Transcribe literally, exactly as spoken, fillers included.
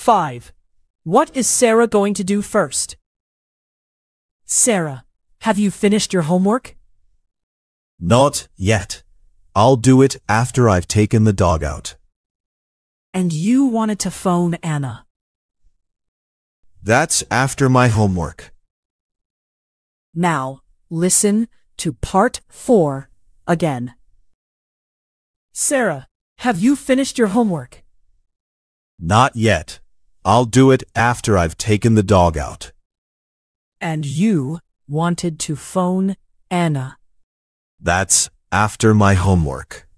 five. What is Sarah going to do first? Sarah, have you finished your homework? Not yet. I'll do it after I've taken the dog out. And you wanted to phone Anna. That's after my homework. Now, listen to part four again. Sarah, have you finished your homework? Not yet. I'll do it after I've taken the dog out. And you wanted to phone Anna. That's after my homework.